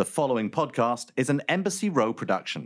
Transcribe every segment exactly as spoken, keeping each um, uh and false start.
The following podcast is an Embassy Row production.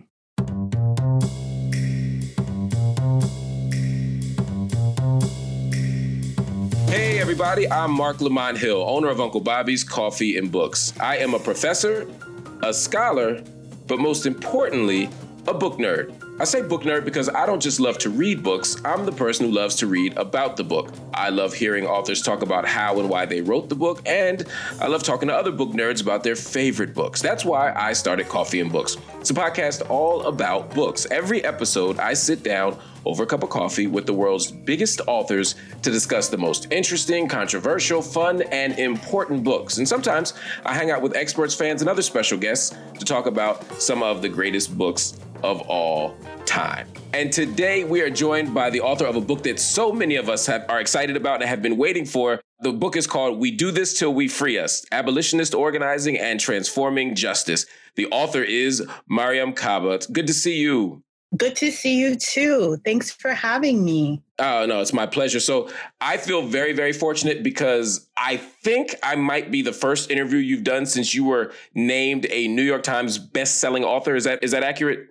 Hey everybody, I'm Mark Lamont Hill, owner of Uncle Bobby's Coffee and Books. I am a professor, a scholar, but most importantly, a book nerd. I say book nerd because I don't just love to read books, I'm the person who loves to read about the book. I love hearing authors talk about how and why they wrote the book, and I love talking to other book nerds about their favorite books. That's why I started Coffee and Books. It's a podcast all about books. Every episode, I sit down over a cup of coffee with the world's biggest authors to discuss the most interesting, controversial, fun, and important books. And sometimes I hang out with experts, fans, and other special guests to talk about some of the greatest books of all time. And today we are joined by the author of a book that so many of us have, are excited about and have been waiting for. The book is called We Do This Till We Free Us, Abolitionist Organizing and Transforming Justice. The author is Mariame Kaba. Good to see you. Good to see you too. Thanks for having me. Oh, no, it's my pleasure. So I feel very, very fortunate because I think I might be the first interview you've done since you were named a New York Times best-selling author. Is that is that accurate?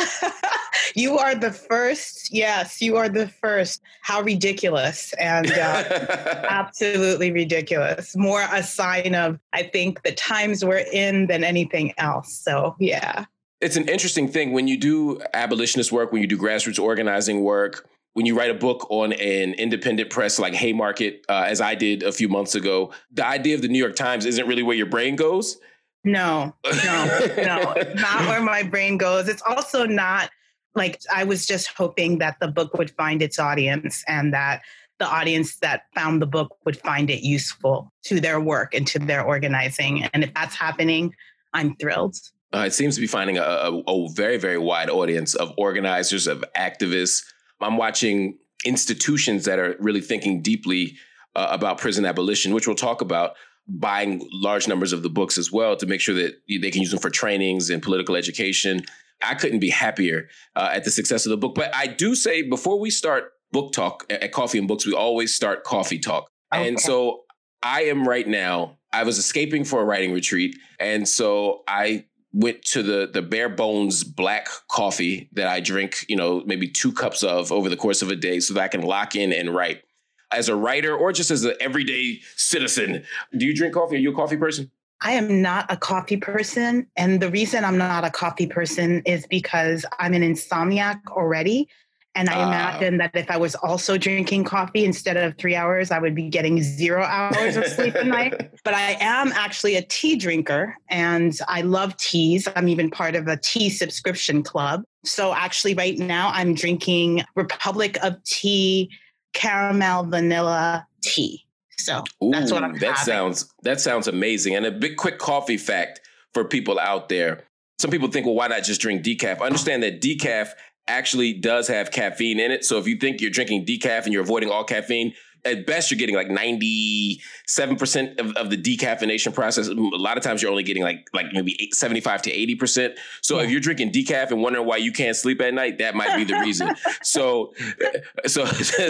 You are the first. Yes, you are the first. How ridiculous and uh, absolutely ridiculous. More a sign of, I think, the times we're in than anything else. So, yeah. It's an interesting thing when you do abolitionist work, when you do grassroots organizing work, when you write a book on an independent press like Haymarket, uh, as I did a few months ago, the idea of the New York Times isn't really where your brain goes. No, no, no, it's not where my brain goes. It's also not like I was just hoping that the book would find its audience and that the audience that found the book would find it useful to their work and to their organizing. And if that's happening, I'm thrilled. Uh, it seems to be finding a, a, a very, very wide audience of organizers, of activists. I'm watching institutions that are really thinking deeply uh, about prison abolition, which we'll talk about, buying large numbers of the books as well to make sure that they can use them for trainings and political education. I couldn't be happier uh, at the success of the book. But I do say before we start book talk at Coffee and Books, we always start coffee talk. Okay. And so I am right now, I was escaping for a writing retreat. And so I went to the the bare bones black coffee that I drink, you know, maybe two cups of over the course of a day so that I can lock in and write. As a writer or just as an everyday citizen, do you drink coffee? Are you a coffee person? I am not a coffee person. And the reason I'm not a coffee person is because I'm an insomniac already. And I uh, imagine that if I was also drinking coffee instead of three hours, I would be getting zero hours of sleep a night. But I am actually a tea drinker and I love teas. I'm even part of a tea subscription club. So actually right now I'm drinking Republic of Tea caramel vanilla tea. So Ooh, that's what I'm that having. sounds that sounds amazing. And a big quick coffee fact for people out there. Some people think, well, why not just drink decaf? Understand that decaf actually does have caffeine in it. So if you think you're drinking decaf and you're avoiding all caffeine, at best you're getting like ninety-seven percent of, of the decaffeination process. A lot of times you're only getting like like maybe eight, seventy-five to eighty percent. So yeah. If you're drinking decaf and wondering why you can't sleep at night, that might be the reason. so so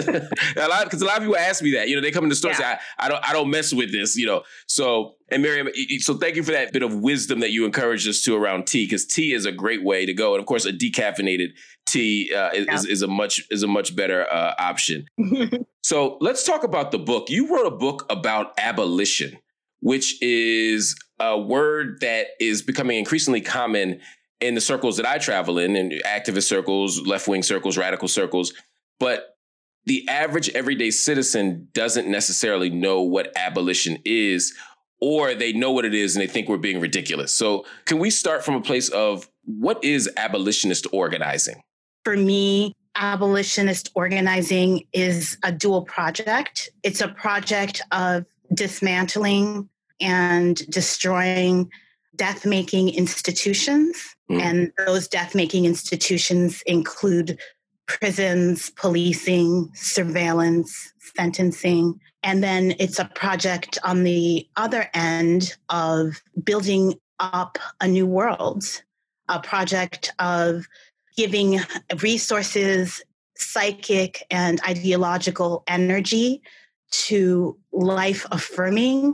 a lot because a lot of people ask me that. You know, they come in the store yeah. and say, I, I don't I don't mess with this, you know. So and Mariame, so thank you for that bit of wisdom that you encouraged us to around tea, because tea is a great way to go. And of course, a decaffeinated tea uh, is, yeah. is, is a much is a much better uh, option. So let's talk about the book. You wrote a book about abolition, which is a word that is becoming increasingly common in the circles that I travel in, in activist circles, left-wing circles, radical circles. But the average everyday citizen doesn't necessarily know what abolition is, or they know what it is and they think we're being ridiculous. So can we start from a place of what is abolitionist organizing? For me, abolitionist organizing is a dual project. It's a project of dismantling and destroying death-making institutions. Mm. And those death-making institutions include prisons, policing, surveillance, sentencing. And then it's a project on the other end of building up a new world, a project of giving resources, psychic and ideological energy to life-affirming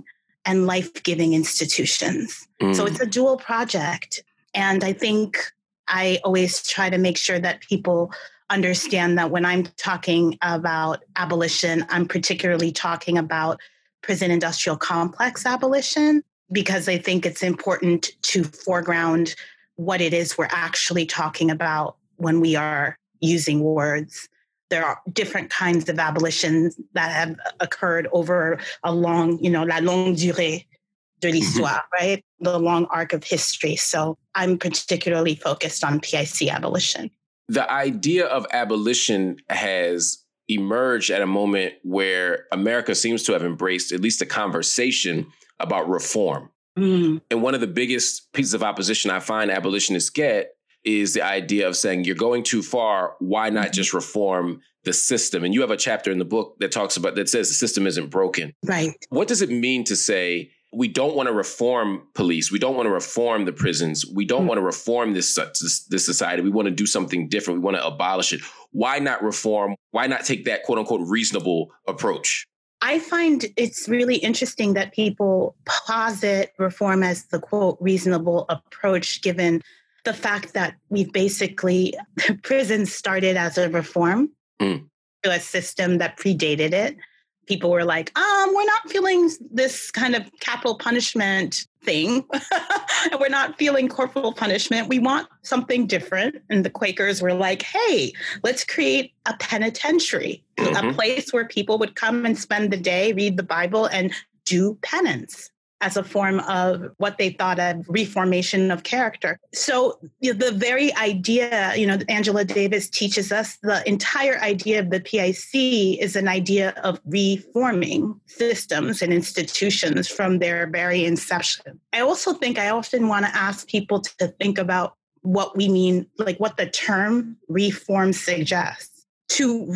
and life-giving institutions. Mm. So it's a dual project. And I think I always try to make sure that people understand that when I'm talking about abolition, I'm particularly talking about prison industrial complex abolition, because I think it's important to foreground what it is we're actually talking about when we are using words. There are different kinds of abolitions that have occurred over a long, you know, la longue durée de l'histoire, mm-hmm. right? The long arc of history. So I'm particularly focused on P I C abolition. The idea of abolition has emerged at a moment where America seems to have embraced at least a conversation about reform. Mm. And one of the biggest pieces of opposition I find abolitionists get is the idea of saying, you're going too far. Why not just reform the system? And you have a chapter in the book that talks about, that says the system isn't broken. Right. What does it mean to say, we don't want to reform police. We don't want to reform the prisons. We don't mm. want to reform this, this, this society. We want to do something different. We want to abolish it. Why not reform? Why not take that quote unquote reasonable approach? I find it's really interesting that people posit reform as the quote reasonable approach, given the fact that we've basically, prisons started as a reform mm. to a system that predated it. People were like, um, we're not feeling this kind of capital punishment thing. And we're not feeling corporal punishment. We want something different. And the Quakers were like, hey, let's create a penitentiary, mm-hmm. a place where people would come and spend the day, read the Bible, and do penance as a form of what they thought of reformation of character. So you know, the very idea, you know, Angela Davis teaches us the entire idea of the P I C is an idea of reforming systems and institutions from their very inception. I also think I often want to ask people to think about what we mean, like what the term reform suggests. To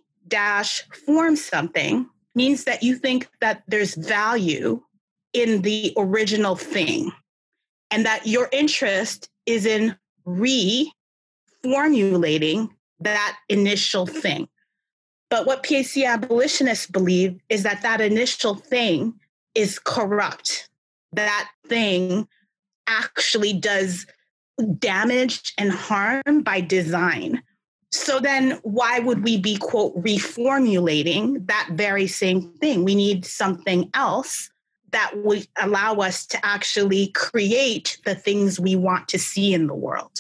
re-form something means that you think that there's value in the original thing, and that your interest is in reformulating that initial thing. But what P I C abolitionists believe is that that initial thing is corrupt. That thing actually does damage and harm by design. So then why would we be, quote, reformulating that very same thing? We need something else that would allow us to actually create the things we want to see in the world.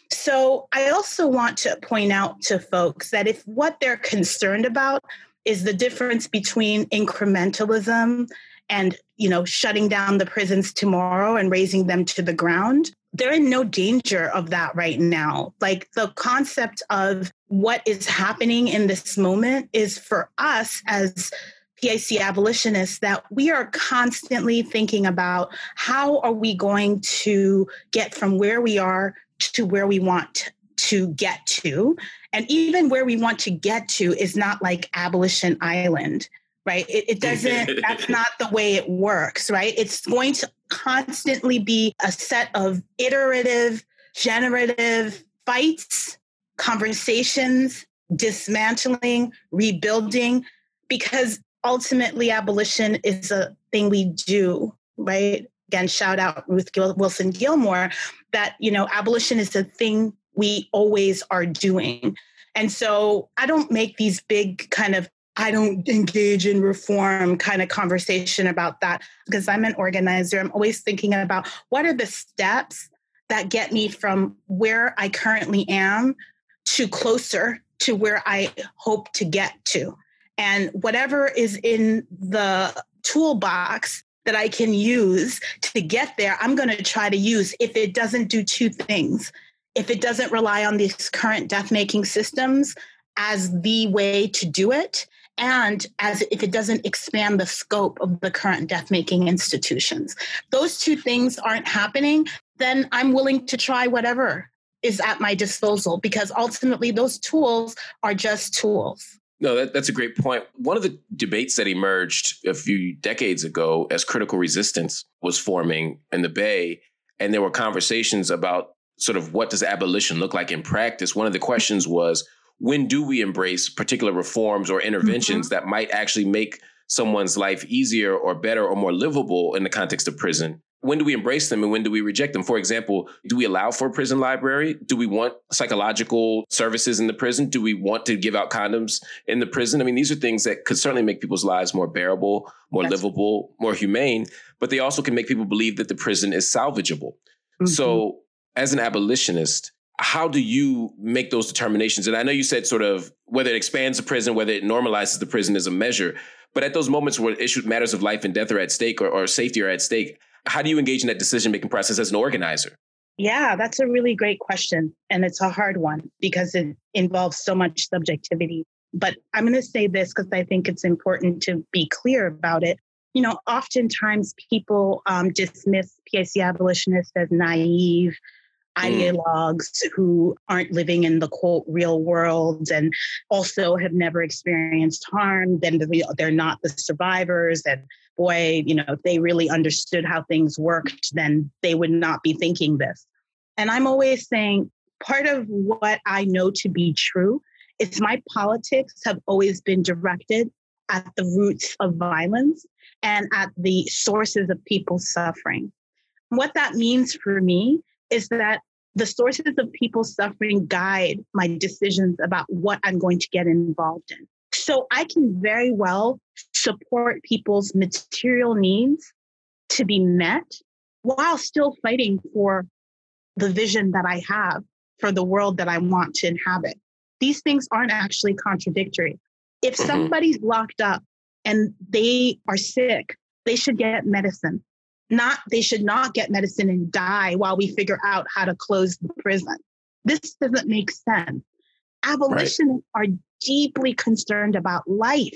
So I also want to point out to folks that if what they're concerned about is the difference between incrementalism and, you know, shutting down the prisons tomorrow and raising them to the ground, they're in no danger of that right now. Like the concept of what is happening in this moment is for us as P I C abolitionists that we are constantly thinking about how are we going to get from where we are to where we want to get to. And even where we want to get to is not like Abolition Island, right? It, it doesn't, that's not the way it works, right? It's going to constantly be a set of iterative, generative fights, conversations, dismantling, rebuilding, because ultimately, abolition is a thing we do, right? Again, shout out Ruth Gil- Wilson Gilmore, that, you know, abolition is a thing we always are doing. And so I don't make these big kind of, I don't engage in reform kind of conversation about that, because I'm an organizer. I'm always thinking about what are the steps that get me from where I currently am to closer to where I hope to get to. And whatever is in the toolbox that I can use to get there, I'm going to try to use if it doesn't do two things. If it doesn't rely on these current death-making systems as the way to do it, and as if it doesn't expand the scope of the current death-making institutions. Those two things aren't happening, then I'm willing to try whatever is at my disposal, because ultimately those tools are just tools. No, that, that's a great point. One of the debates that emerged a few decades ago as critical resistance was forming in the Bay, and there were conversations about sort of what does abolition look like in practice. One of the questions was, when do we embrace particular reforms or interventions mm-hmm. that might actually make someone's life easier or better or more livable in the context of prison, when do we embrace them and when do we reject them? For example, do we allow for a prison library? Do we want psychological services in the prison? Do we want to give out condoms in the prison? I mean, these are things that could certainly make people's lives more bearable, more That's livable, more humane, but they also can make people believe that the prison is salvageable. Mm-hmm. So as an abolitionist, how do you make those determinations? And I know you said sort of whether it expands the prison, whether it normalizes the prison is a measure, but at those moments where issues, matters of life and death are at stake or, or safety are at stake, how do you engage in that decision-making process as an organizer? Yeah, that's a really great question. And it's a hard one because it involves so much subjectivity. But I'm going to say this because I think it's important to be clear about it. You know, oftentimes people um, dismiss P I C abolitionists as naive ideologues who aren't living in the quote real world and also have never experienced harm. Then they're not the survivors. And boy, you know, if they really understood how things worked, then they would not be thinking this. And I'm always saying part of what I know to be true is my politics have always been directed at the roots of violence and at the sources of people's suffering. What that means for me is that the sources of people's suffering guide my decisions about what I'm going to get involved in. So I can very well support people's material needs to be met while still fighting for the vision that I have for the world that I want to inhabit. These things aren't actually contradictory. If somebody's locked up and they are sick, they should get medicine. Not, they should not get medicine and die while we figure out how to close the prison. This doesn't make sense. Abolitionists right. are deeply concerned about life.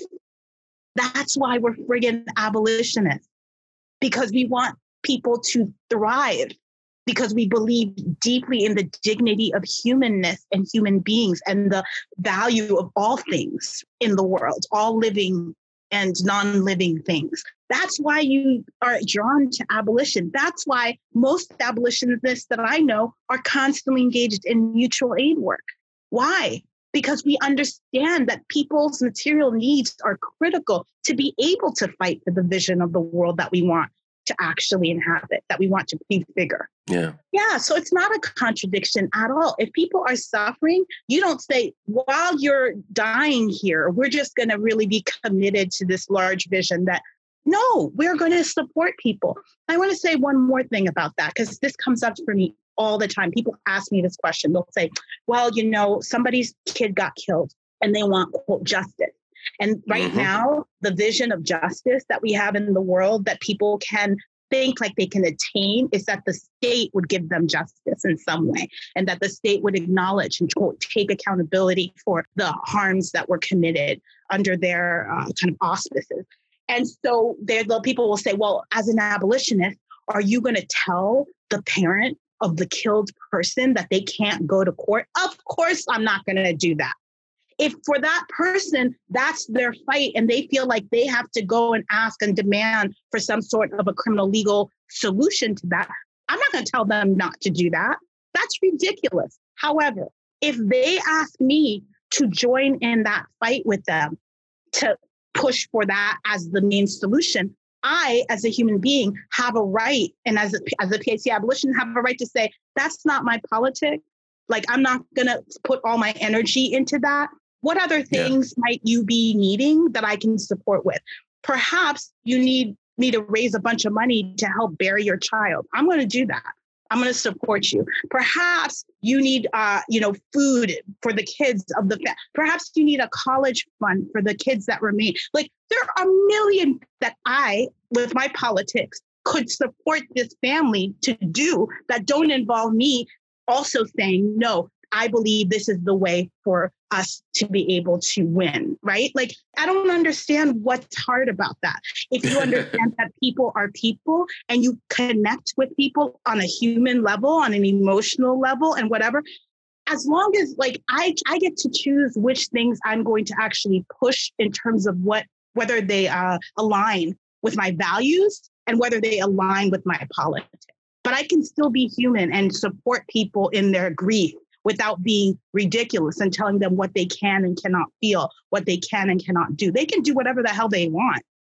That's why we're friggin' abolitionists, because we want people to thrive, because we believe deeply in the dignity of humanness and human beings and the value of all things in the world, all living and non-living things. That's why you are drawn to abolition. That's why most abolitionists that I know are constantly engaged in mutual aid work. Why? Because we understand that people's material needs are critical to be able to fight for the vision of the world that we want to actually inhabit, that we want to prefigure. Yeah. Yeah. So it's not a contradiction at all. If people are suffering, you don't say, while you're dying here, we're just going to really be committed to this large vision that, no, we're going to support people. I want to say one more thing about that, because this comes up for me all the time. People ask me this question. They'll say, well, you know, somebody's kid got killed and they want, quote, justice. And right mm-hmm. now, the vision of justice that we have in the world that people can think like they can attain is that the state would give them justice in some way, and that the state would acknowledge and quote, take accountability for the harms that were committed under their uh, kind of auspices. And so there, the people will say, well, as an abolitionist, are you going to tell the parent of the killed person that they can't go to court? Of course, I'm not going to do that. If for that person, that's their fight and they feel like they have to go and ask and demand for some sort of a criminal legal solution to that, I'm not going to tell them not to do that. That's ridiculous. However, if they ask me to join in that fight with them, to push for that as the main solution, I, as a human being, have a right, and as a, as a P I C abolitionist, have a right to say, that's not my politics. Like, I'm not going to put all my energy into that. What other things yeah. might you be needing that I can support with? Perhaps you need me to raise a bunch of money to help bury your child. I'm going to do that. I'm going to support you. Perhaps you need, uh, you know, food for the kids of the, perhaps you need a college fund for the kids that remain. Like, there are a million that I, with my politics, could support this family to do that don't involve me also saying, no, I believe this is the way for us to be able to win, right? Like, I don't understand what's hard about that. If you understand that people are people and you connect with people on a human level, on an emotional level and whatever, as long as like I, I get to choose which things I'm going to actually push in terms of what, whether they uh, align with my values and whether they align with my politics. But I can still be human and support people in their grief without being ridiculous and telling them what they can and cannot feel, what they can and cannot do. They can do whatever the hell they want.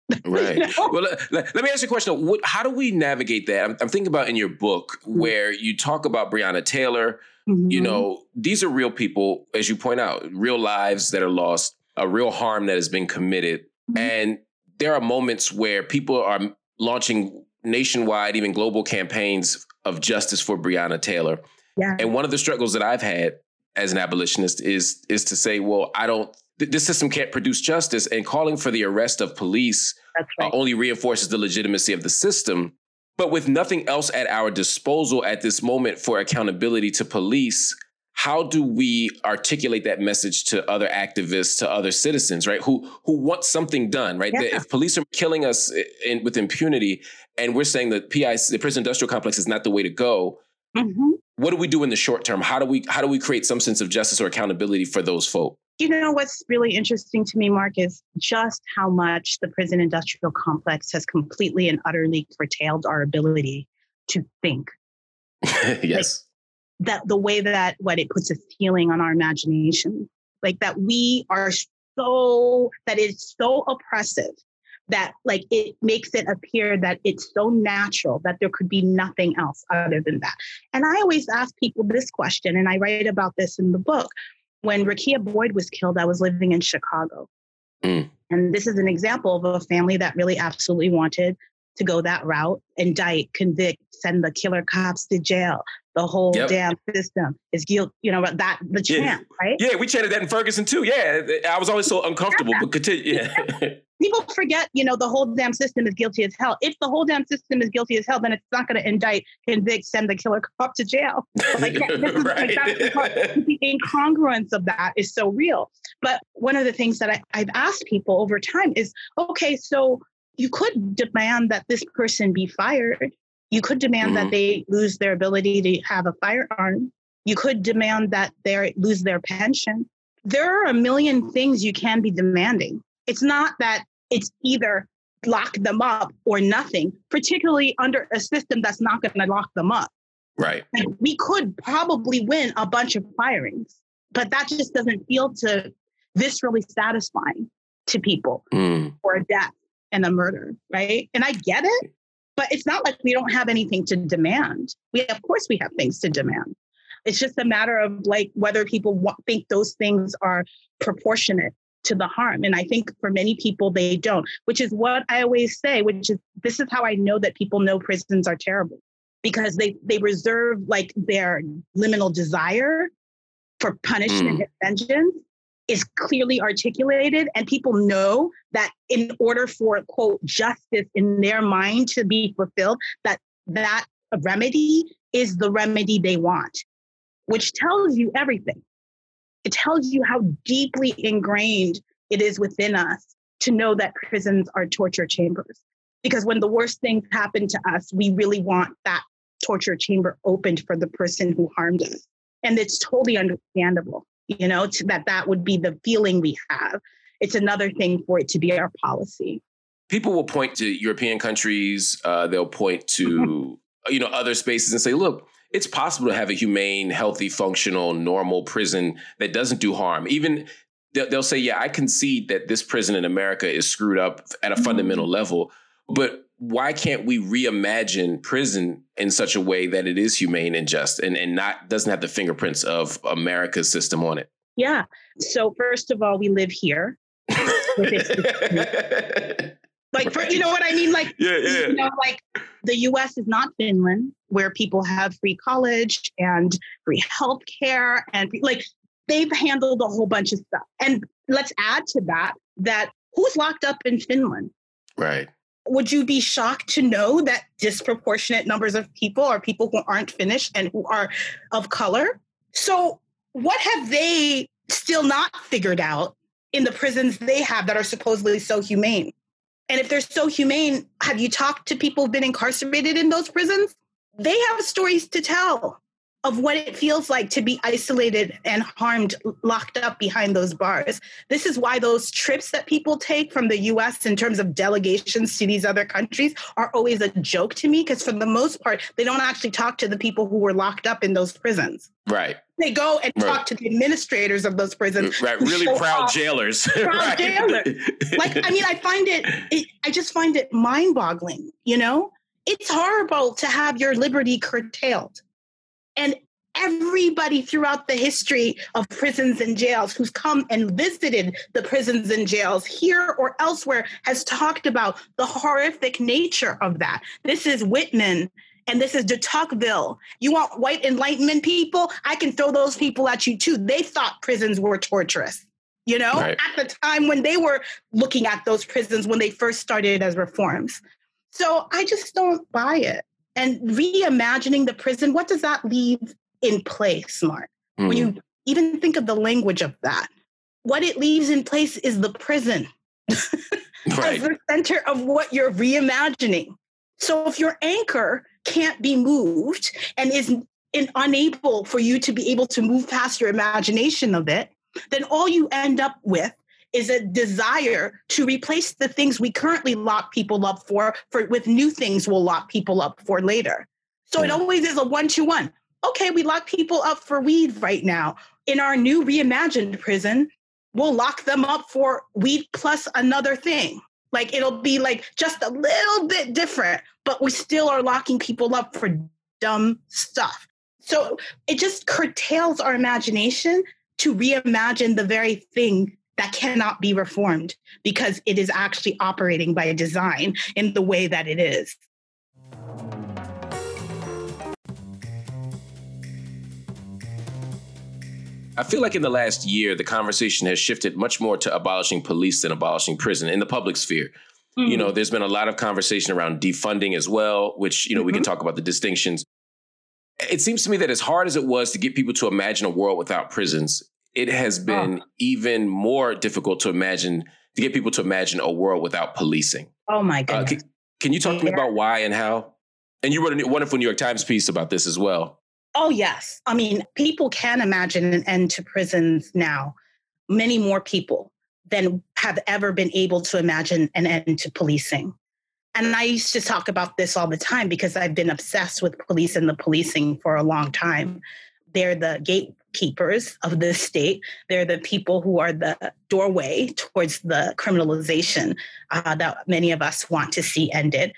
Right. You know? Well, let, let me ask you a question. What, how do we navigate that? I'm, I'm thinking about in your book where you talk about Breonna Taylor. Mm-hmm. You know, these are real people, as you point out, real lives that are lost, a real harm that has been committed. Mm-hmm. And there are moments where people are launching nationwide, even global campaigns of justice for Breonna Taylor. Yeah. And one of the struggles that I've had as an abolitionist is, is to say, well, I don't, th- this system can't produce justice, and calling for the arrest of police That's right. uh, only reinforces the legitimacy of the system. But with nothing else at our disposal at this moment for accountability to police, how do we articulate that message to other activists, to other citizens, right? Who who want something done, right? Yeah. If police are killing us in, with impunity, and we're saying that P I C, the prison industrial complex, is not the way to go, mm-hmm. what do we do in the short term? How do we how do we create some sense of justice or accountability for those folk? You know, what's really interesting to me, Mark, is just how much the prison industrial complex has completely and utterly curtailed our ability to think. Yes. Like, that the way that what it puts a ceiling on our imagination, like that we are so, that it's so oppressive that like it makes it appear that it's so natural that there could be nothing else other than that. And I always ask people this question, and I write about this in the book. When Rekia Boyd was killed, I was living in Chicago. Mm. And this is an example of a family that really absolutely wanted to go that route, indict, convict, send the killer cops to jail. The whole yep. damn system is guilt, you know, that the chant, yeah. right? Yeah, we chanted that in Ferguson too. Yeah, I was always so uncomfortable, yeah. but continue. Yeah. People forget, you know, the whole damn system is guilty as hell. If the whole damn system is guilty as hell, then it's not going to indict, convict, send the killer cop to jail. Like, this is, right. like the incongruence of that is so real. But one of the things that I, I've asked people over time is, okay, so you could demand that this person be fired. You could demand mm-hmm. that they lose their ability to have a firearm. You could demand that they lose their pension. There are a million things you can be demanding. It's not that it's either lock them up or nothing, particularly under a system that's not going to lock them up. Right. Like, we could probably win a bunch of firings, but that just doesn't feel to viscerally satisfying to people mm. for a death and a murder, right? And I get it, but it's not like we don't have anything to demand. We, of course, we have things to demand. It's just a matter of like whether people w- think those things are proportionate to the harm. And I think for many people, they don't, which is what I always say, which is, this is how I know that people know prisons are terrible, because they, they reserve like their liminal desire for punishment mm. and vengeance is clearly articulated. And people know that in order for, quote, justice in their mind to be fulfilled, that that remedy is the remedy they want, which tells you everything. It tells you how deeply ingrained it is within us to know that prisons are torture chambers. Because when the worst things happen to us, we really want that torture chamber opened for the person who harmed us. And it's totally understandable, you know, to, that that would be the feeling we have. It's another thing for it to be our policy. People will point to European countries. Uh, they'll point to, you know, other spaces and say, look, it's possible to have a humane, healthy, functional, normal prison that doesn't do harm. Even they'll say, yeah, I concede that this prison in America is screwed up at a mm-hmm. fundamental level, but why can't we reimagine prison in such a way that it is humane and just and, and not doesn't have the fingerprints of America's system on it? Yeah. So first of all, we live here. Like, for, you know what I mean? Like, yeah, yeah. you know, like the U S is not Finland, where people have free college and free healthcare, and like they've handled a whole bunch of stuff. And let's add to that, that who's locked up in Finland? Right. Would you be shocked to know that disproportionate numbers of people are people who aren't Finnish and who are of color? So what have they still not figured out in the prisons they have that are supposedly so humane? And if they're so humane, have you talked to people who've been incarcerated in those prisons? They have stories to tell. of what it feels like to be isolated and harmed, locked up behind those bars. This is why those trips that people take from the U S in terms of delegations to these other countries are always a joke to me, because for the most part, they don't actually talk to the people who were locked up in those prisons. Right. They go and right. talk to the administrators of those prisons. Right. Really proud off. jailers. Proud right. jailers. Like, I mean, I find it, it, I just find it mind boggling, you know? It's horrible to have your liberty curtailed. And everybody throughout the history of prisons and jails who's come and visited the prisons and jails here or elsewhere has talked about the horrific nature of that. This is Whitman and this is de Tocqueville. You want white Enlightenment people? I can throw those people at you too. They thought prisons were torturous, you know, right. at the time when they were looking at those prisons when they first started as reforms. So I just don't buy it. And reimagining the prison, what does that leave in place, Mark? Mm. When you even think of the language of that, what it leaves in place is the prison right. as the center of what you're reimagining. So if your anchor can't be moved and is in, unable for you to be able to move past your imagination of it, then all you end up with is a desire to replace the things we currently lock people up for, for with new things we'll lock people up for later. So it always is a one-to-one. Okay, we lock people up for weed right now. In our new reimagined prison, we'll lock them up for weed plus another thing. Like it'll be like just a little bit different, but we still are locking people up for dumb stuff. So it just curtails our imagination to reimagine the very thing that cannot be reformed because it is actually operating by design in the way that it is. I feel like in the last year, the conversation has shifted much more to abolishing police than abolishing prison in the public sphere. Mm-hmm. You know, there's been a lot of conversation around defunding as well, which, you know, mm-hmm. we can talk about the distinctions. It seems to me that as hard as it was to get people to imagine a world without prisons, it has been oh. even more difficult to imagine, to get people to imagine a world without policing. Oh, my goodness. Uh, can, can you talk yeah. to me about why and how? And you wrote a wonderful New York Times piece about this as well. Oh, yes. I mean, people can imagine an end to prisons now. Many more people than have ever been able to imagine an end to policing. And I used to talk about this all the time because I've been obsessed with police and the policing for a long time. They're the gatekeepers of the state. They're the people who are the doorway towards the criminalization uh, that many of us want to see ended.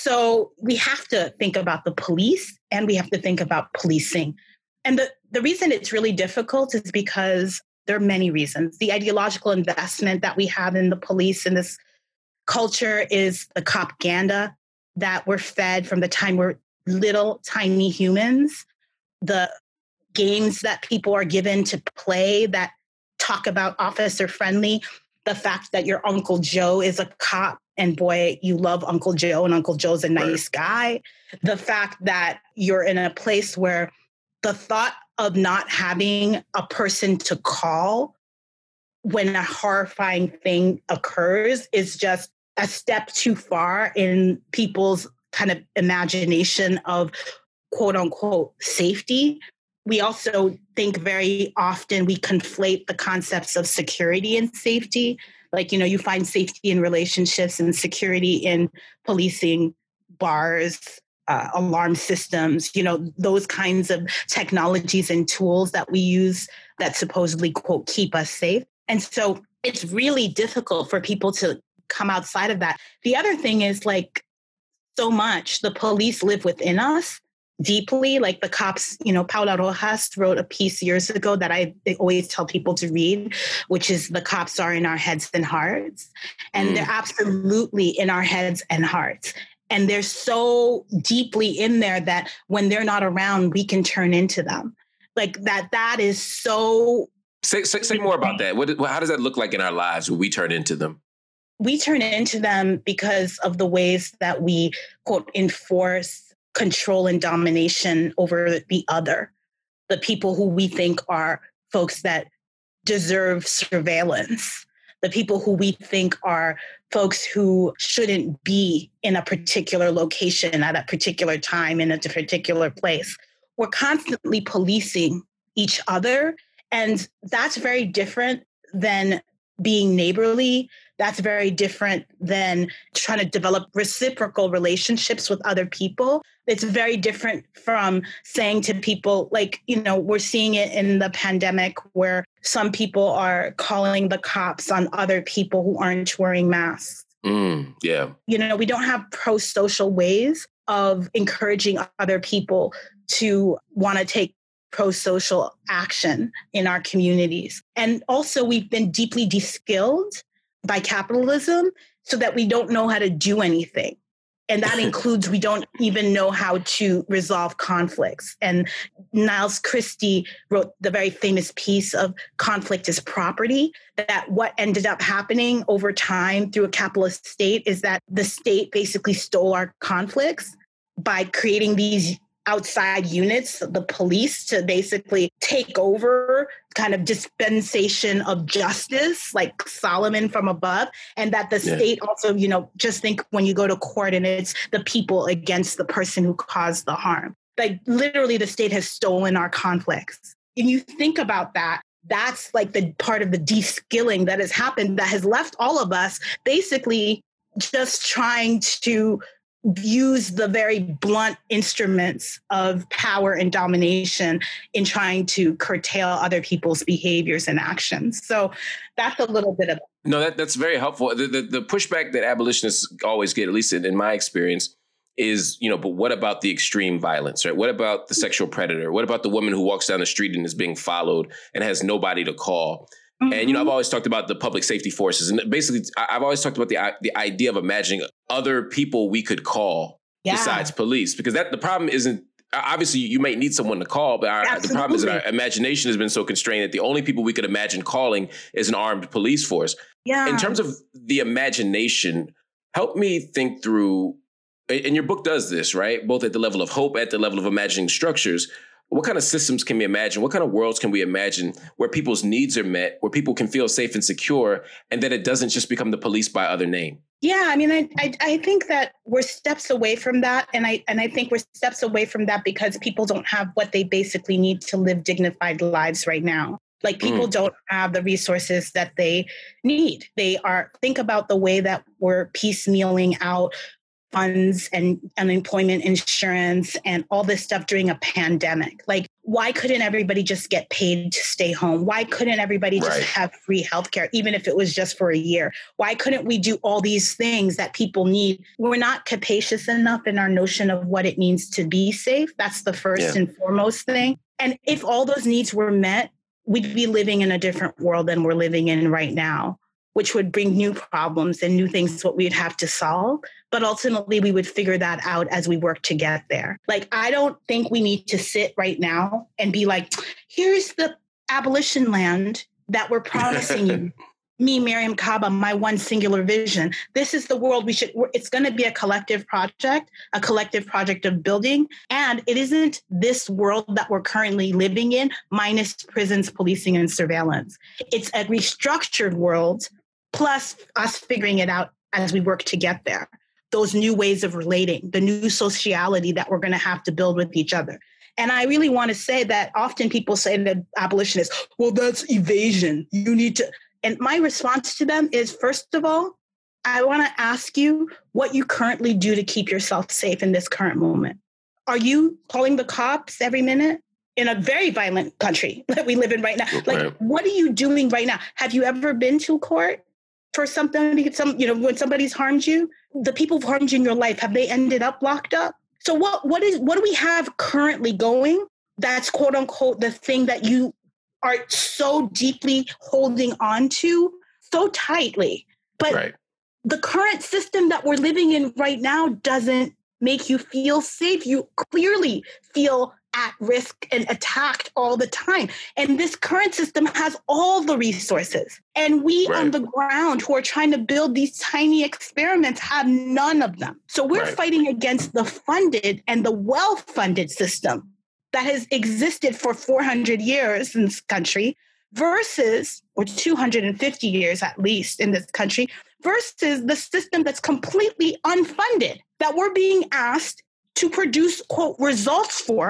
So we have to think about the police and we have to think about policing. And the, the reason it's really difficult is because there are many reasons. The ideological investment that we have in the police in this culture is the propaganda that we're fed from the time we're little tiny humans. The games that people are given to play that talk about officer friendly, the fact that your Uncle Joe is a cop and boy, you love Uncle Joe and Uncle Joe's a nice guy. The fact that you're in a place where the thought of not having a person to call when a horrifying thing occurs is just a step too far in people's kind of imagination of quote unquote safety. We also think very often we conflate the concepts of security and safety. Like, you know, you find safety in relationships and security in policing, bars, uh, alarm systems, you know, those kinds of technologies and tools that we use that supposedly, quote, keep us safe. And so it's really difficult for people to come outside of that. The other thing is like so much the police live within us deeply. Like the cops, you know, Paula Rojas wrote a piece years ago that I always tell people to read, which is The Cops Are in Our Heads and Hearts. And mm. they're absolutely in our heads and hearts. And they're so deeply in there that when they're not around, we can turn into them. Like that, that is so... Say, say, say more about that. What, how does that look like in our lives when we turn into them? We turn into them because of the ways that we, quote, enforce control and domination over the other, the people who we think are folks that deserve surveillance, the people who we think are folks who shouldn't be in a particular location at a particular time in a particular place. we're constantly policing each other. And that's very different than being neighborly. That's very different than trying to develop reciprocal relationships with other people. It's very different from saying to people, like, you know, we're seeing it in the pandemic where some people are calling the cops on other people who aren't wearing masks. Mm, yeah. You know, we don't have pro-social ways of encouraging other people to want to take pro-social action in our communities. And also, we've been deeply de-skilled by capitalism so that we don't know how to do anything. And that includes we don't even know how to resolve conflicts. And Niles Christie wrote the very famous piece of Conflict is Property, that what ended up happening over time through a capitalist state is that the state basically stole our conflicts by creating these outside units, the police, to basically take over kind of dispensation of justice, like Solomon from above. And that the yeah. state also, you know, just think when you go to court and it's the people against the person who caused the harm. Like literally the state has stolen our conflicts. And you think about that, that's like the part of the de-skilling that has happened that has left all of us basically just trying to use the very blunt instruments of power and domination in trying to curtail other people's behaviors and actions. So that's a little bit of it. No, that, that's very helpful. The, the, the pushback that abolitionists always get, at least in, in my experience, is, you know, but what about the extreme violence, right? What about the sexual predator? What about the woman who walks down the street and is being followed and has nobody to call? Mm-hmm. And, you know, I've always talked about the public safety forces. And basically, I've always talked about the the idea of imagining other people we could call yeah. besides police, because that the problem isn't, obviously, you might need someone to call, but our, the problem is that our imagination has been so constrained that the only people we could imagine calling is an armed police force. Yeah. In terms of the imagination, help me think through, and your book does this, right? Both at the level of hope, at the level of imagining structures. What kind of systems can we imagine? What kind of worlds can we imagine where people's needs are met, where people can feel safe and secure, and that it doesn't just become the police by other name? Yeah, I mean, I, I I think that we're steps away from that. And I and I think we're steps away from that because people don't have what they basically need to live dignified lives right now. Like people mm. don't have the resources that they need. They are, think about the way that we're piecemealing out funds and unemployment insurance and all this stuff during a pandemic. Like, why couldn't everybody just get paid to stay home? Why couldn't everybody just right. have free healthcare, even if it was just for a year? Why couldn't we do all these things that people need? We're not capacious enough in our notion of what it means to be safe. That's the first yeah. and foremost thing. And if all those needs were met, we'd be living in a different world than we're living in right now, which would bring new problems and new things what we'd have to solve. But ultimately, we would figure that out as we work to get there. Like, I don't think we need to sit right now and be like, here's the abolition land that we're promising you. Me, Miriam Kaba, my one singular vision. This is the world we should, it's going to be a collective project, a collective project of building. And it isn't this world that we're currently living in, minus prisons, policing, and surveillance. It's a restructured world, plus us figuring it out as we work to get there. Those new ways of relating, the new sociality that we're going to have to build with each other. And I really want to say that often people say that abolitionists, well, that's evasion. You need to. And my response to them is, first of all, I want to ask you what you currently do to keep yourself safe in this current moment. Are you calling the cops every minute in a very violent country that we live in right now? Like, right. what are you doing right now? Have you ever been to court for something, some, you know, when somebody's harmed you? The people who've harmed you in your life, have they ended up locked up? So what, what is, what do we have currently going that's quote unquote the thing that you are so deeply holding on to so tightly? But right. the current system that we're living in right now doesn't make you feel safe. You clearly feel at risk and attacked all the time. And this current system has all the resources. And we right. on the ground who are trying to build these tiny experiments have none of them. So we're right. fighting against the funded and the well-funded system that has existed for four hundred years in this country versus, or two hundred fifty years at least in this country, versus the system that's completely unfunded, that we're being asked to produce, quote, results for.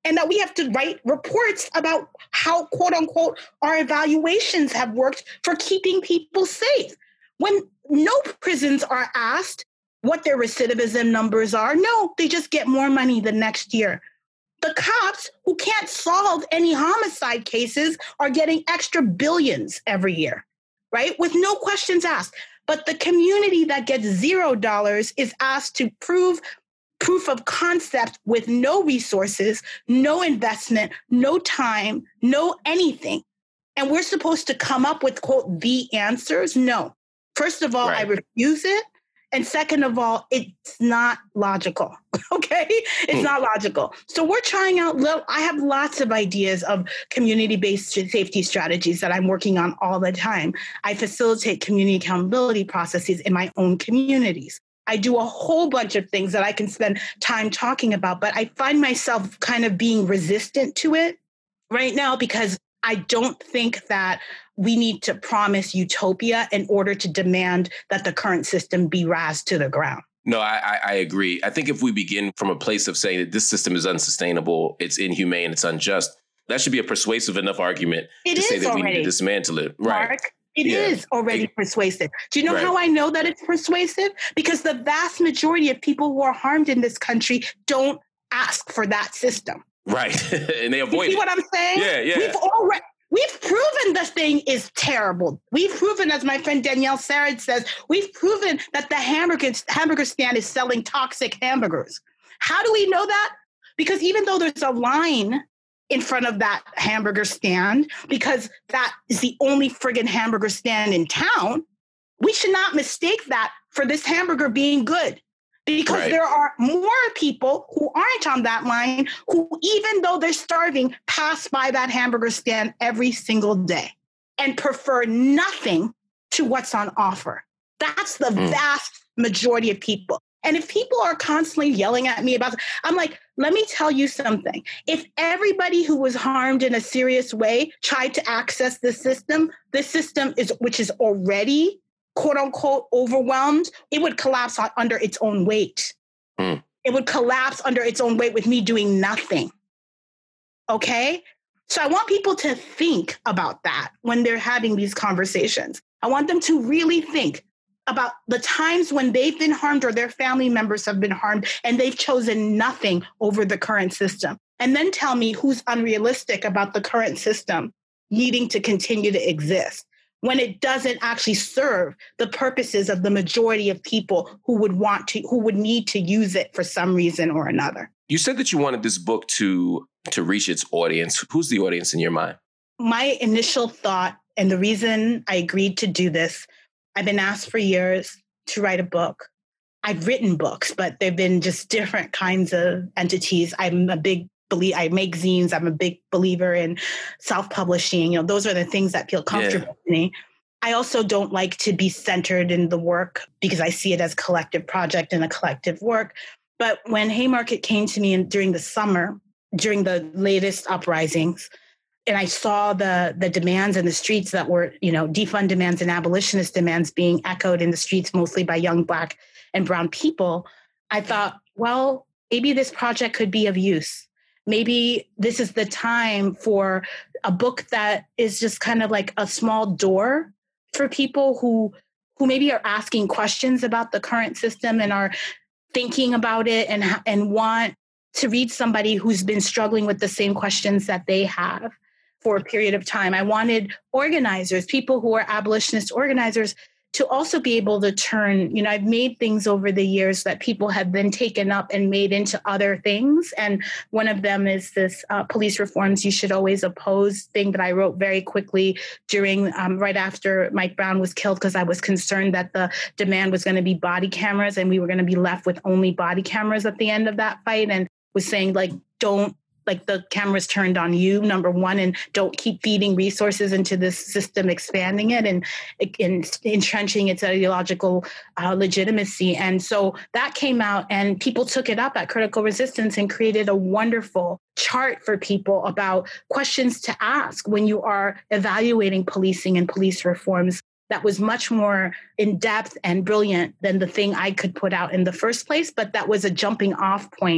and that we have to write reports about how, quote unquote, our evaluations have worked for keeping people safe. When no prisons are asked what their recidivism numbers are, no, they just get more money the next year. The cops who can't solve any homicide cases are getting extra billions every year, right? With no questions asked. But the community that gets zero dollars is asked to prove proof of concept with no resources, no investment, no time, no anything. And we're supposed to come up with, quote, the answers? No. First of all, right. I refuse it. And second of all, it's not logical, okay? It's mm. not logical. So we're trying out, I have lots of ideas of community-based safety strategies that I'm working on all the time. I facilitate community accountability processes in my own communities. I do a whole bunch of things that I can spend time talking about, but I find myself kind of being resistant to it right now because I don't think that we need to promise utopia in order to demand that the current system be razed to the ground. No, I, I agree. I think if we begin from a place of saying that this system is unsustainable, it's inhumane, it's unjust, that should be a persuasive enough argument it to say that already. we need to dismantle it. Mark, right. It yeah. is already it, persuasive. Do you know right. how I know that it's persuasive? Because the vast majority of people who are harmed in this country don't ask for that system. Right. And they avoid it. You see what I'm saying? Yeah, yeah. We've already... We've proven the thing is terrible. We've proven, as my friend Danielle Sarad says, we've proven that the hamburger, hamburger stand is selling toxic hamburgers. How do we know that? Because even though there's a line in front of that hamburger stand, because that is the only friggin' hamburger stand in town, we should not mistake that for this hamburger being good. Because right. there are more people who aren't on that line who, even though they're starving, pass by that hamburger stand every single day and prefer nothing to what's on offer. That's the mm. vast majority of people. And if people are constantly yelling at me about it, I'm like, let me tell you something. If everybody who was harmed in a serious way tried to access the system, this system is, which is already quote unquote overwhelmed, it would collapse on, under its own weight. Mm. It would collapse under its own weight with me doing nothing. Okay? So I want people to think about that when they're having these conversations. I want them to really think about the times when they've been harmed or their family members have been harmed and they've chosen nothing over the current system. And then tell me who's unrealistic about the current system needing to continue to exist when it doesn't actually serve the purposes of the majority of people who would want to, who would need to use it for some reason or another. You said that you wanted this book to, to reach its audience. Who's the audience in your mind? My initial thought, and the reason I agreed to do this, I've been asked for years to write a book. I've written books, but they've been just different kinds of entities. I'm a big believe I make zines. I'm a big believer in self-publishing. You know, those are the things that feel comfortable yeah. to me. I also don't like to be centered in the work because I see it as a collective project and a collective work. But when Haymarket came to me in, during the summer, during the latest uprisings, and I saw the the demands in the streets that were, you know, defund demands and abolitionist demands being echoed in the streets, mostly by young Black and Brown people, I thought, well, maybe this project could be of use. Maybe this is the time for a book that is just kind of like a small door for people who who maybe are asking questions about the current system and are thinking about it and and want to read somebody who's been struggling with the same questions that they have for a period of time. I wanted organizers, people who are abolitionist organizers, to also be able to turn, you know, I've made things over the years that people have been taken up and made into other things. And one of them is this uh, police reforms you should always oppose thing that I wrote very quickly during, um, right after Mike Brown was killed, because I was concerned that the demand was going to be body cameras and we were going to be left with only body cameras at the end of that fight. And was saying, like, don't, like the cameras turned on you, number one, and don't keep feeding resources into this system, expanding it and, and entrenching its ideological uh, legitimacy. And so that came out and people took it up at Critical Resistance and created a wonderful chart for people about questions to ask when you are evaluating policing and police reforms. That was much more in depth and brilliant than the thing I could put out in the first place, but that was a jumping off point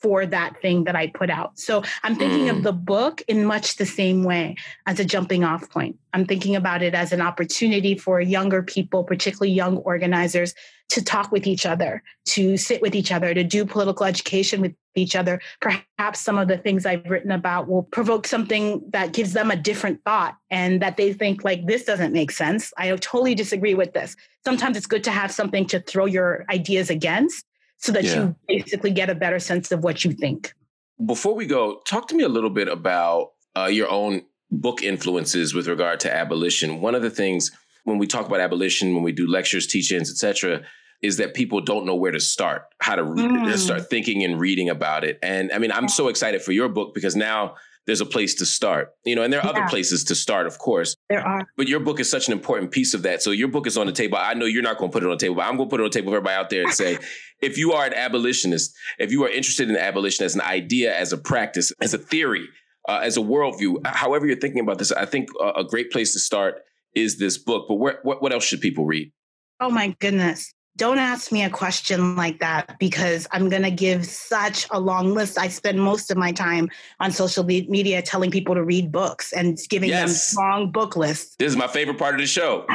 for that thing that I put out. So I'm thinking mm. of the book in much the same way as a jumping off point. I'm thinking about it as an opportunity for younger people, particularly young organizers, to talk with each other, to sit with each other, to do political education with each other. Perhaps some of the things I've written about will provoke something that gives them a different thought and that they think like, this doesn't make sense. I totally disagree with this. Sometimes it's good to have something to throw your ideas against so that yeah. you basically get a better sense of what you think. Before we go, talk to me a little bit about uh, your own book influences with regard to abolition. One of the things when we talk about abolition, when we do lectures, teach-ins, et cetera, is that people don't know where to start, how to mm. start thinking and reading about it. And I mean, I'm so excited for your book because now there's a place to start, you know, and there are yeah. other places to start, of course. There are. But your book is such an important piece of that. So your book is on the table. I know you're not going to put it on the table, but I'm going to put it on the table for everybody out there and say, if you are an abolitionist, if you are interested in abolition as an idea, as a practice, as a theory, uh, as a worldview, however you're thinking about this, I think a, a great place to start is this book. But where, what, what else should people read? Oh, my goodness. Don't ask me a question like that because I'm going to give such a long list. I spend most of my time on social media telling people to read books and giving yes. them long book lists. This is my favorite part of the show.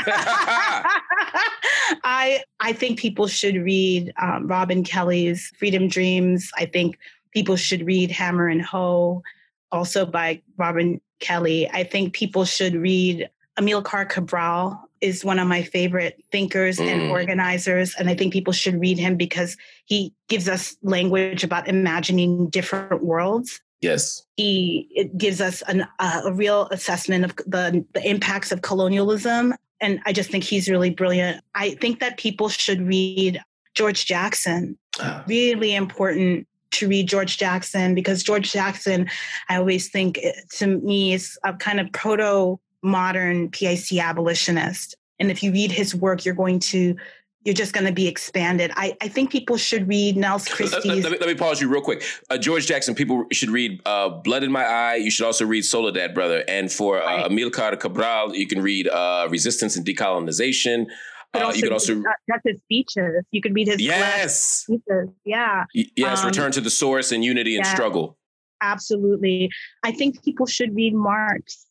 I I think people should read um, Robin Kelly's Freedom Dreams. I think people should read Hammer and Hoe, also by Robin Kelly. I think people should read Amilcar Cabral. Is one of my favorite thinkers mm. and organizers. And I think people should read him because he gives us language about imagining different worlds. Yes. He it gives us an, uh, a real assessment of the, the impacts of colonialism. And I just think he's really brilliant. I think that people should read George Jackson. Oh. Really important to read George Jackson because George Jackson, I always think to me is a kind of proto modern P I C abolitionist. And if you read his work, you're going to, you're just going to be expanded. I, I think people should read Nels Christie's. Let, let, me, let me pause you real quick. Uh, George Jackson, people should read uh, Blood in My Eye. You should also read Soledad, brother. And for uh, right. Amilcar Cabral, you can read uh, Resistance and Decolonization. Uh, you could also read, that's his speeches. You could read his yes, speeches. Yeah, y- yes. Um, Return to the Source and Unity and yeah, Struggle. Absolutely. I think people should read Marx.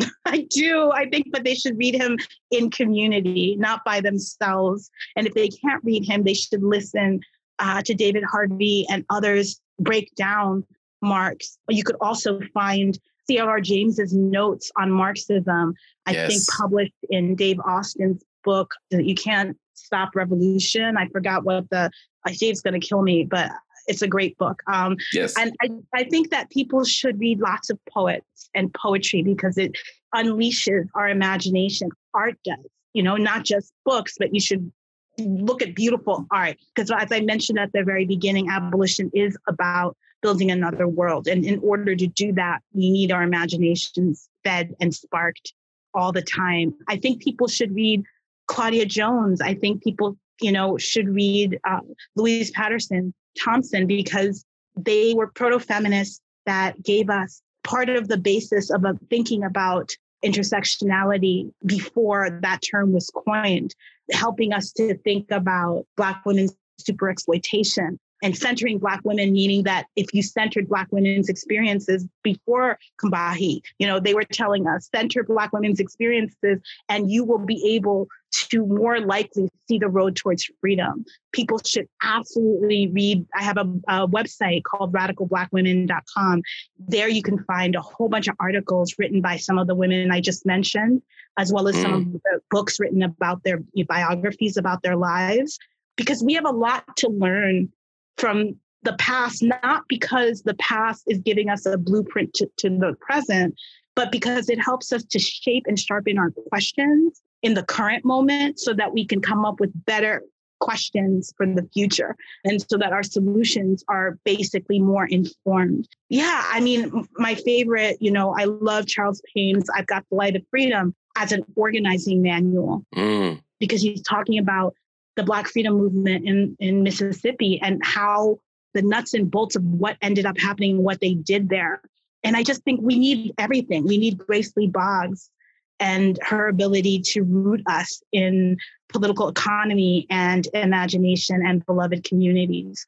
I do. I think that they should read him in community, not by themselves. And if they can't read him, they should listen uh, to David Harvey and others break down Marx. You could also find C L R James's notes on Marxism, I yes. think published in Dave Austin's book, You Can't Stop Revolution. I forgot what the, uh, Dave's going to kill me, but it's a great book. Um, yes. And I, I think that people should read lots of poets and poetry because it unleashes our imagination. Art does, you know, not just books, but you should look at beautiful art. Because as I mentioned at the very beginning, abolition is about building another world. And in order to do that, we need our imaginations fed and sparked all the time. I think people should read Claudia Jones. I think people, you know, should read uh, Louise Patterson Thompson because they were proto-feminists that gave us part of the basis of uh, thinking about intersectionality before that term was coined, helping us to think about Black women's superexploitation and centering Black women, meaning that if you centered Black women's experiences before Combahee, you know, they were telling us, center Black women's experiences and you will be able to more likely see the road towards freedom. People should absolutely read. I have a, a website called radical black women dot com. There you can find a whole bunch of articles written by some of the women I just mentioned, as well as mm. some of the books written about their biographies about their lives, because we have a lot to learn from the past, not because the past is giving us a blueprint to, to the present, but because it helps us to shape and sharpen our questions in the current moment so that we can come up with better questions for the future and so that our solutions are basically more informed. Yeah, I mean, my favorite, you know, I love Charles Payne's I've Got the Light of Freedom as an organizing manual mm. because he's talking about the Black freedom movement in, in Mississippi and how the nuts and bolts of what ended up happening and what they did there. And I just think we need everything. We need Grace Lee Boggs and her ability to root us in political economy and imagination and beloved communities.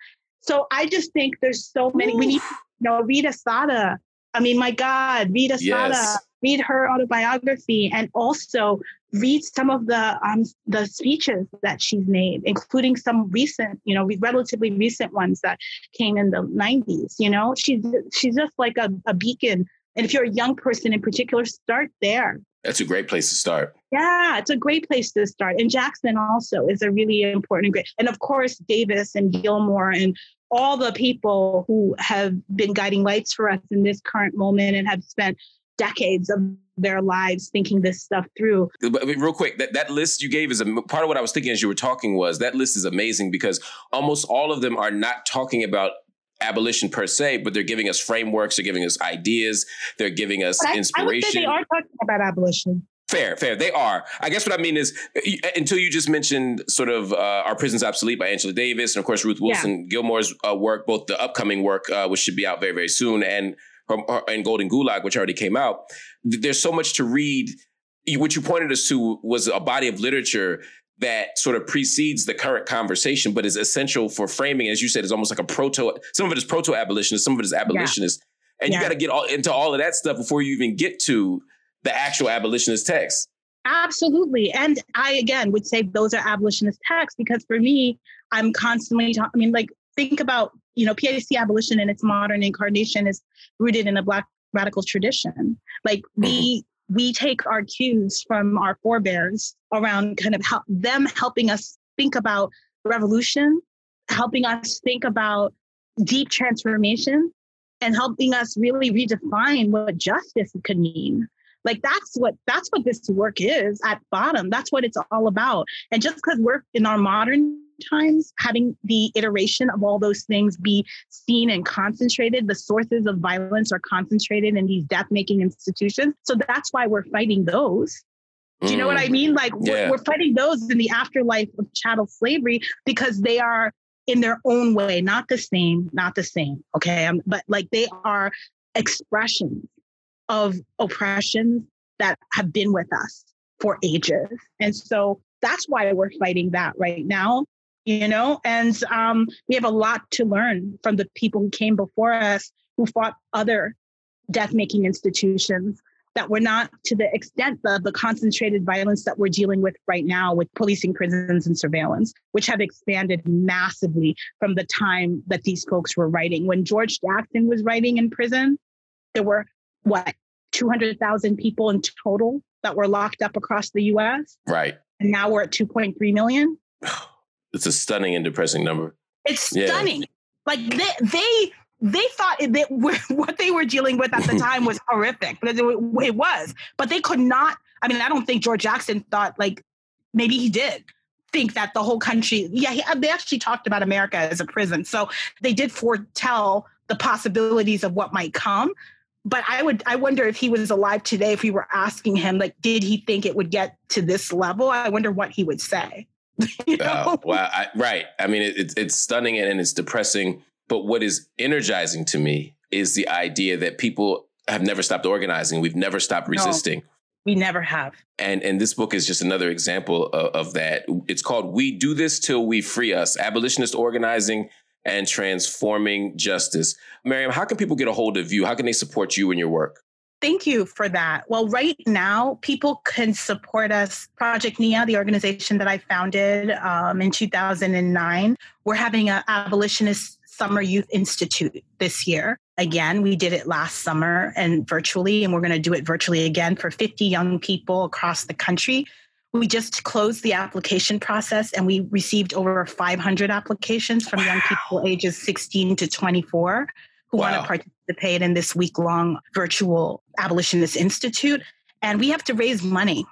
So I just think there's so many. Oof. We need to you know Rita Sada. I mean, my God, Rita yes. Sada. Read her autobiography and also read some of the um the speeches that she's made, including some recent, you know, relatively recent ones that came in the nineties. You know, she's she's just like a, a beacon. And if you're a young person in particular, start there. That's a great place to start. Yeah, it's a great place to start. And Jackson also is a really important and great. And of course, Davis and Gilmore and all the people who have been guiding lights for us in this current moment and have spent decades of their lives thinking this stuff through. But real quick, that, that list you gave is a part of what I was thinking as you were talking was that list is amazing because almost all of them are not talking about abolition per se, but they're giving us frameworks, they're giving us ideas, they're giving us I, inspiration. I would say they are talking about abolition. Fair, fair. They are. I guess what I mean is, until you just mentioned sort of uh, Our Prison's Obsolete by Angela Davis, and of course, Ruth Wilson yeah. Gilmore's uh, work, both the upcoming work, uh, which should be out very, very soon, and her, her, and Golden Gulag, which already came out. There's so much to read. What you pointed us to was a body of literature that sort of precedes the current conversation, but is essential for framing. As you said, is almost like a proto, some of it is proto-abolitionist, some of it is abolitionist. Yeah. And yeah. you got to get all into all of that stuff before you even get to the actual abolitionist text. Absolutely. And I, again, would say those are abolitionist texts because for me, I'm constantly talking, I mean, like, think about, you know, P I C abolition in its modern incarnation is rooted in a Black radical tradition. Like we, mm-hmm. we take our cues from our forebears around kind of help, them helping us think about revolution, helping us think about deep transformation, and helping us really redefine what justice could mean. Like that's what that's what this work is at bottom. That's what it's all about. And just because we're in our modern times, having the iteration of all those things be seen and concentrated, the sources of violence are concentrated in these death-making institutions. So that's why we're fighting those. Do you know mm. what I mean? Like yeah. we're, we're fighting those in the afterlife of chattel slavery because they are in their own way, not the same, not the same. Okay, um, but like they are expressions of oppressions that have been with us for ages. And so that's why we're fighting that right now, you know, and um, we have a lot to learn from the people who came before us, who fought other death-making institutions that were not to the extent of the concentrated violence that we're dealing with right now with policing, prisons, and surveillance, which have expanded massively from the time that these folks were writing. When George Jackson was writing in prison, there were what, two hundred thousand people in total that were locked up across the U S? Right. And now we're at two point three million. It's a stunning and depressing number. It's stunning. Yeah. Like they, they, they thought that what they were dealing with at the time was horrific, because it, it was, but they could not. I mean, I don't think George Jackson thought, like, maybe he did think that the whole country, yeah, he, they actually talked about America as a prison. So they did foretell the possibilities of what might come. But I would, I wonder if he was alive today, if we were asking him, like, did he think it would get to this level? I wonder what he would say. you know? uh, well, I, right. I mean, it, it's it's stunning and it's depressing. But what is energizing to me is the idea that people have never stopped organizing. We've never stopped resisting. No, we never have. And and this book is just another example of, of that. It's called We Do This Till We Free Us, Abolitionist Organizing and Transforming Justice. Miriam, how can people get a hold of you? How can they support you in your work? Thank you for that. Well, right now, people can support us. Project N I A, the organization that I founded um, in two thousand nine, we're having an abolitionist Summer Youth Institute this year. Again, we did it last summer and virtually, and we're going to do it virtually again for fifty young people across the country. We just closed the application process and we received over five hundred applications from wow. young people ages sixteen to twenty-four who wow. want to participate in this week-long virtual Abolitionist Institute. And we have to raise money.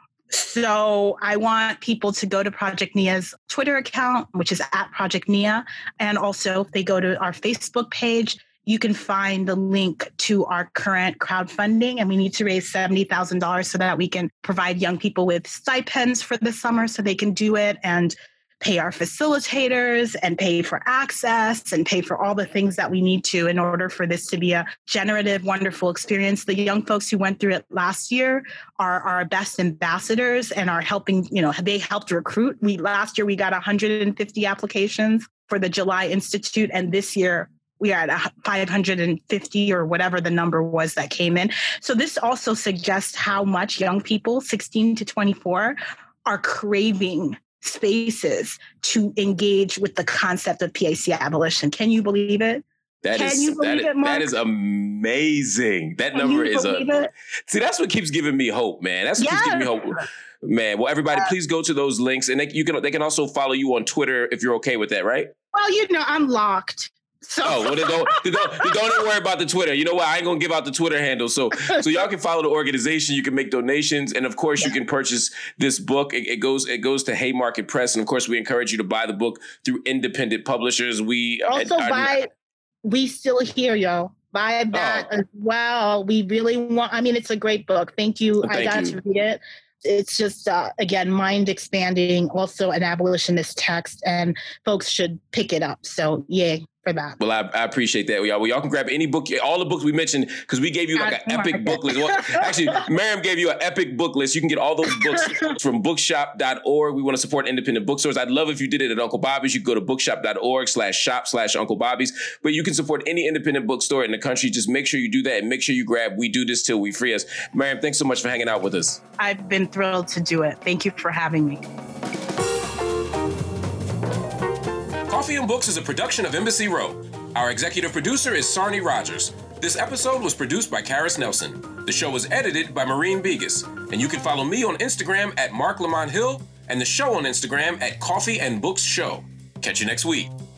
So I want people to go to Project N I A's Twitter account, which is at Project N I A. And also if they go to our Facebook page, you can find the link to our current crowdfunding. And we need to raise seventy thousand dollars so that we can provide young people with stipends for the summer so they can do it, and pay our facilitators and pay for access and pay for all the things that we need to in order for this to be a generative, wonderful experience. The young folks who went through it last year are our best ambassadors and are helping, you know, they helped recruit. We last year, we got one hundred fifty applications for the July Institute. And this year we are at five hundred fifty or whatever the number was that came in. So this also suggests how much young people, sixteen to twenty-four, are craving spaces to engage with the concept of P A C abolition. Can you believe it? That Can is you believe that, it, Mark? that is amazing. That Can number you is a believe it? see. That's what keeps giving me hope, man. That's what Yes. keeps giving me hope, man. Well, everybody, please go to those links, and they, you can they can also follow you on Twitter if you're okay with that, right? Well, you know, I'm locked. So Oh, well, then don't, then don't, then don't even worry about the Twitter. You know what? I ain't gonna give out the Twitter handle. So, so y'all can follow the organization. You can make donations, and of course, you can purchase this book. It, it goes, it goes to Haymarket Press, and of course, we encourage you to buy the book through independent publishers. We also I, I, buy, we still here, yo. Buy that Oh. as well. We really want, I mean, it's a great book. Thank you. Well, I thank got you. to read it. It's just, uh, again, mind expanding, also an abolitionist text, and folks should pick it up. So, yay for that. Well, I, I appreciate that. Y'all, well, y'all can grab any book, all the books we mentioned, because we gave you like an epic book list. Well, actually, Miriam gave you an epic book list. You can get all those books from bookshop dot org. We want to support independent bookstores. I'd love if you did it at Uncle Bobby's. You can go to bookshop dot org slash shop slash Uncle Bobby's. But you can support any independent bookstore in the country. Just make sure you do that, and make sure you grab We Do This Till We Free Us. Miriam, thanks so much for hanging out with us. I've been thrilled to do it. Thank you for having me. Coffee and Books is a production of Embassy Row. Our executive producer is Sarni Rogers. This episode was produced by Karis Nelson. The show was edited by Maureen Begas. And you can follow me on Instagram at Mark Lamont Hill and the show on Instagram at Coffee and Books Show. Catch you next week.